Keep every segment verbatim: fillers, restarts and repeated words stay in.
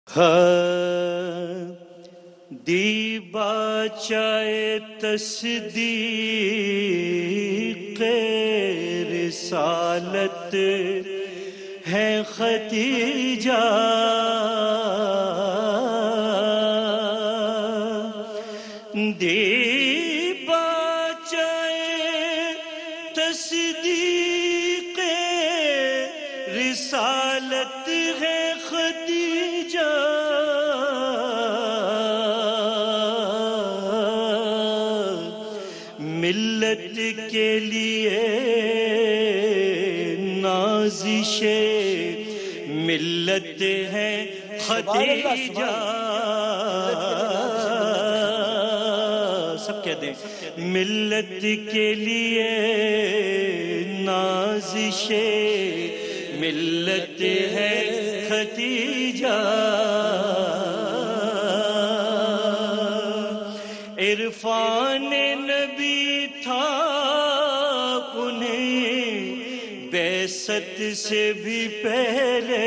دیباچۂ تصدیق رسالت ہے ختیجہ، دیباچۂ تصدیق رسالت ہے ختیجہ، ملت کے لیے نازش ملت ہے ختیجہ، سب کہتے ہیں ملت کے لیے نازش ملت ہے ختیجہ، عرفان نبی تھا انہیں بعثت سے بھی پہلے،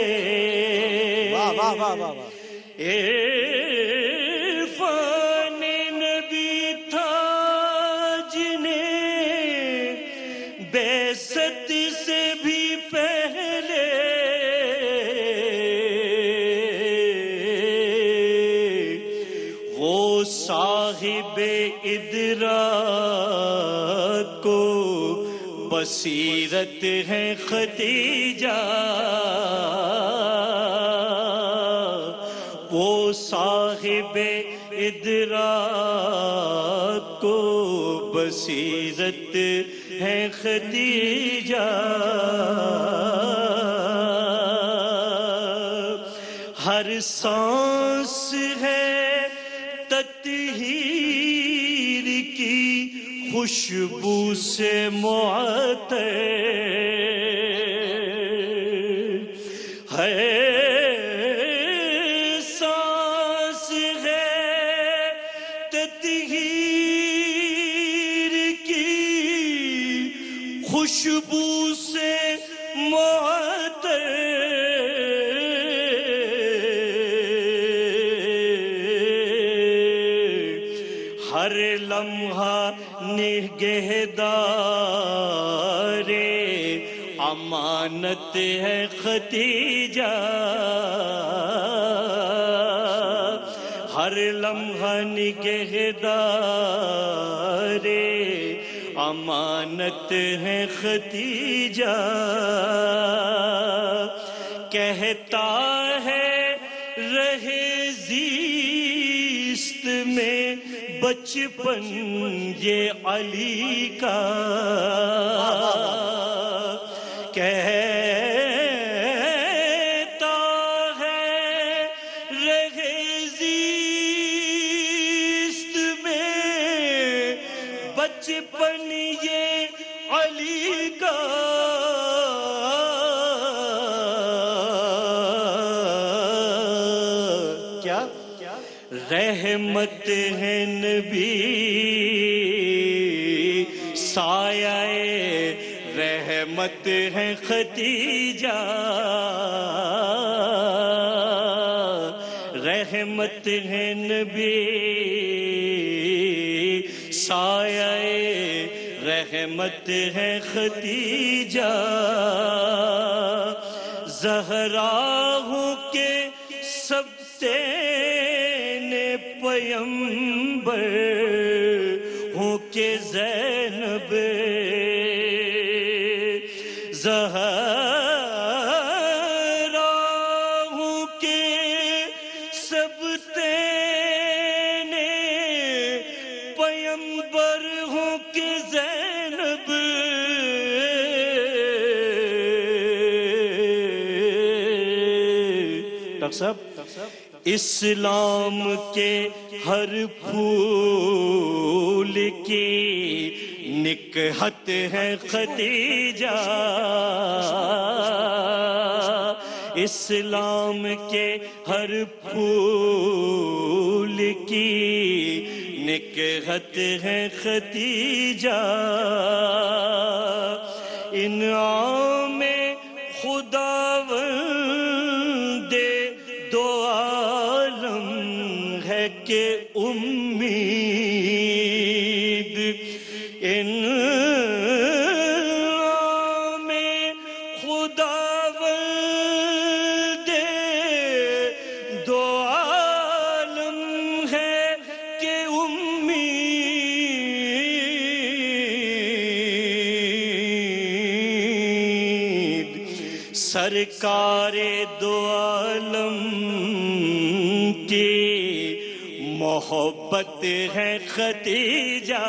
عرفان نبی تھا جنہیں بعثت سے بھی پہلے، وہ صاحب ادراک کو بصیرت ہے ختیجہ، وہ صاحب ادراک کو بصیرت ہے ختیجہ، ہر سانس ہے تطہیر کی خوشبو سے معطر، ہے سانس ہے تطہیر کی خوشبو سے معطر، ہر لمحہ نگہدار امانت ہے ختیجہ، ہر لمحہ نگہدار امانت ہے ختیجہ، کہتا ہے رہے زیست میں بچپن یہ علی کا، کہتا ہے رہے زیست میں بچپن یہ علی کا، کیا رحمت ہے نبی سایہ رحمت ہے ختیجہ، رحمت ہے نبی سایہ رحمت ہے ختیجہ، زہرا ہوں کہ سب پیمبر ہوں کہ زینب، زہرا ہوں کہ سب تینے پیمبر ہوں کہ زینب، ڈاکٹر صاحب اسلام کے ہر پھول کی نکہت ہے ختیجہ، اسلام کے ہر پھول کی نکہت ہے ختیجہ، انعام خداوند دو ہے کہ امید ان میں خداوند دو عالم ہے کہ امید سرکار دو عالم کی محبت ہے ختیجہ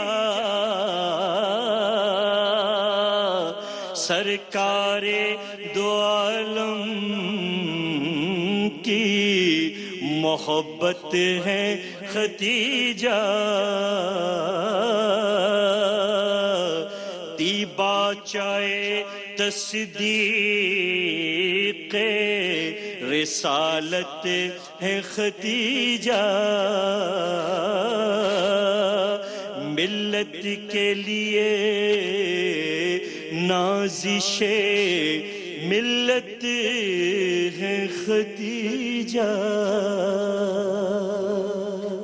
سرکار دو عالم کی محبت ہے ختیجہ طیبہ چائے تصدیق رسالت ہے ختیجہ ملت کے لیے نازش ملت ہے ختیجہ